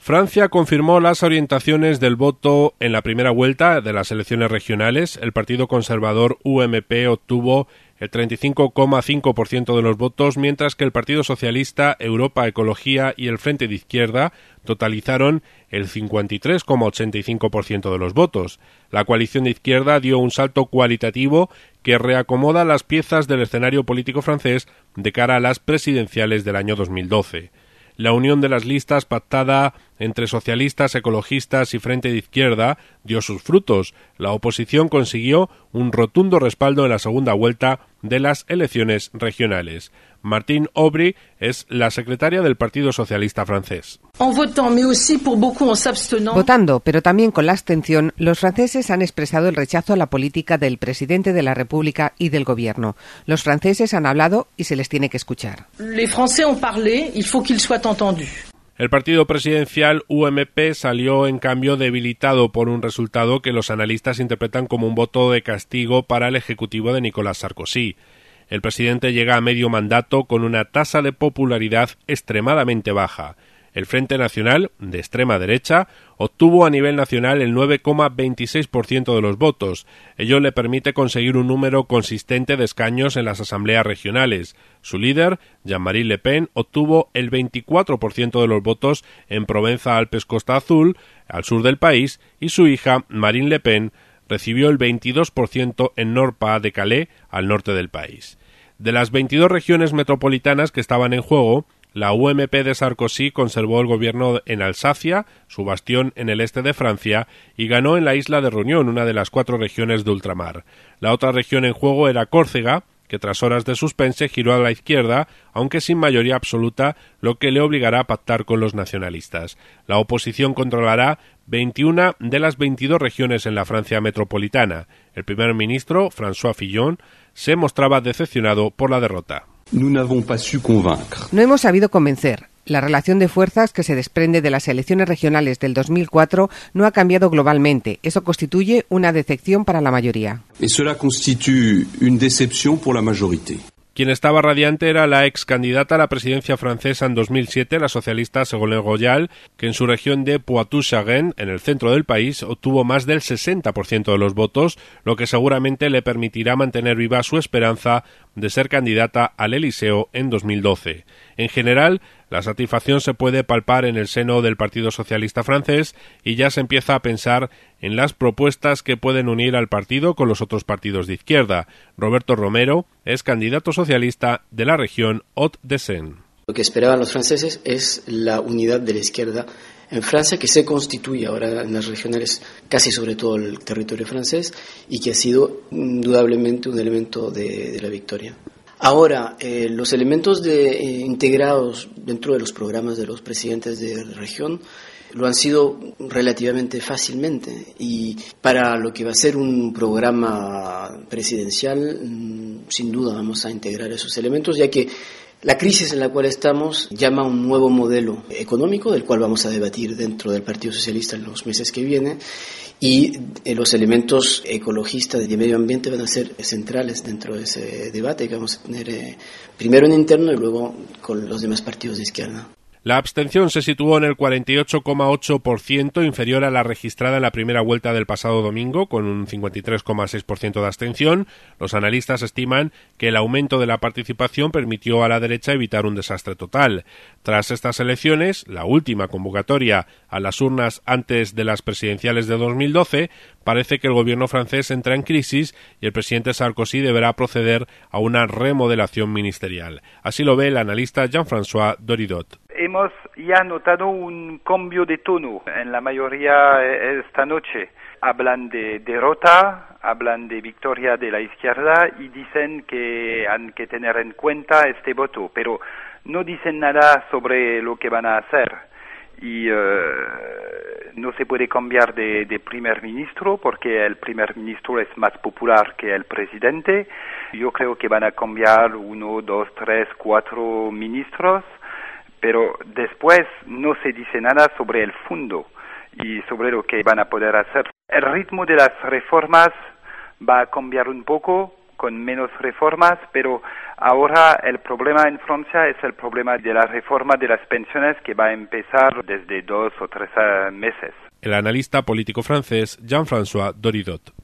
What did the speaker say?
Francia confirmó las orientaciones del voto en la primera vuelta de las elecciones regionales. El partido conservador UMP obtuvo el 35,5% de los votos, mientras que el Partido Socialista, Europa Ecología y el Frente de Izquierda totalizaron el 53,85% de los votos. La coalición de izquierda dio un salto cualitativo que reacomoda las piezas del escenario político francés de cara a las presidenciales del año 2012. La unión de las listas pactada entre socialistas, ecologistas y Frente de Izquierda dio sus frutos. La oposición consiguió un rotundo respaldo en la segunda vuelta de las elecciones regionales. Martine Aubry es la secretaria del Partido Socialista francés. Votando, pero también con la abstención, los franceses han expresado el rechazo a la política del presidente de la República y del gobierno. Los franceses han hablado y se les tiene que escuchar. El partido presidencial UMP salió en cambio debilitado por un resultado que los analistas interpretan como un voto de castigo para el ejecutivo de Nicolas Sarkozy. El presidente llega a medio mandato con una tasa de popularidad extremadamente baja. El Frente Nacional, de extrema derecha, obtuvo a nivel nacional el 9,26% de los votos. Ello le permite conseguir un número consistente de escaños en las asambleas regionales. Su líder, Jean-Marie Le Pen, obtuvo el 24% de los votos en Provenza-Alpes-Costa Azul, al sur del país, y su hija, Marine Le Pen, recibió el 22% en Nord-Pas-de-Calais, al norte del país. De las 22 regiones metropolitanas que estaban en juego, la UMP de Sarkozy conservó el gobierno en Alsacia, su bastión en el este de Francia, y ganó en la isla de Reunión, una de las 4 regiones de ultramar. La otra región en juego era Córcega, que tras horas de suspense giró a la izquierda, aunque sin mayoría absoluta, lo que le obligará a pactar con los nacionalistas. La oposición controlará 21 de las 22 regiones en la Francia metropolitana. El primer ministro, François Fillon, se mostraba decepcionado por la derrota. No hemos sabido convencer. La relación de fuerzas que se desprende de las elecciones regionales del 2004 no ha cambiado globalmente. Eso constituye una decepción para la mayoría. Quien estaba radiante era la ex candidata a la presidencia francesa en 2007, la socialista Ségolène Royal, que en su región de Poitou-Charentes, en el centro del país, obtuvo más del 60% de los votos, lo que seguramente le permitirá mantener viva su esperanza de ser candidata al Elíseo en 2012. En general, la satisfacción se puede palpar en el seno del Partido Socialista francés y ya se empieza a pensar en las propuestas que pueden unir al partido con los otros partidos de izquierda. Roberto Romero es candidato socialista de la región Hauts-de-Seine. Lo que esperaban los franceses es la unidad de la izquierda en Francia, que se constituye ahora en las regionales, casi sobre todo el territorio francés, y que ha sido indudablemente un elemento de la victoria. Ahora, los elementos integrados dentro de los programas de los presidentes de región lo han sido relativamente fácilmente, y para lo que va a ser un programa presidencial, sin duda vamos a integrar esos elementos, ya que la crisis en la cual estamos llama a un nuevo modelo económico, del cual vamos a debatir dentro del Partido Socialista en los meses que vienen, y los elementos ecologistas y de medio ambiente van a ser centrales dentro de ese debate que vamos a tener primero en interno y luego con los demás partidos de izquierda. La abstención se situó en el 48,8%, inferior a la registrada en la primera vuelta del pasado domingo, con un 53,6% de abstención. Los analistas estiman que el aumento de la participación permitió a la derecha evitar un desastre total. Tras estas elecciones, la última convocatoria a las urnas antes de las presidenciales de 2012, parece que el gobierno francés entra en crisis y el presidente Sarkozy deberá proceder a una remodelación ministerial. Así lo ve el analista Jean-François Doridot. Hemos ya notado un cambio de tono en la mayoría esta noche. Hablan de derrota, hablan de victoria de la izquierda y dicen que han que tener en cuenta este voto, pero no dicen nada sobre lo que van a hacer. Y no se puede cambiar de primer ministro porque el primer ministro es más popular que el presidente. Yo creo que van a cambiar 1, 2, 3, 4 ministros, pero después no se dice nada sobre el fondo y sobre lo que van a poder hacer. El ritmo de las reformas va a cambiar un poco con menos reformas, pero ahora el problema en Francia es el problema de la reforma de las pensiones que va a empezar desde 2 o 3 meses. El analista político francés Jean-François Doridot.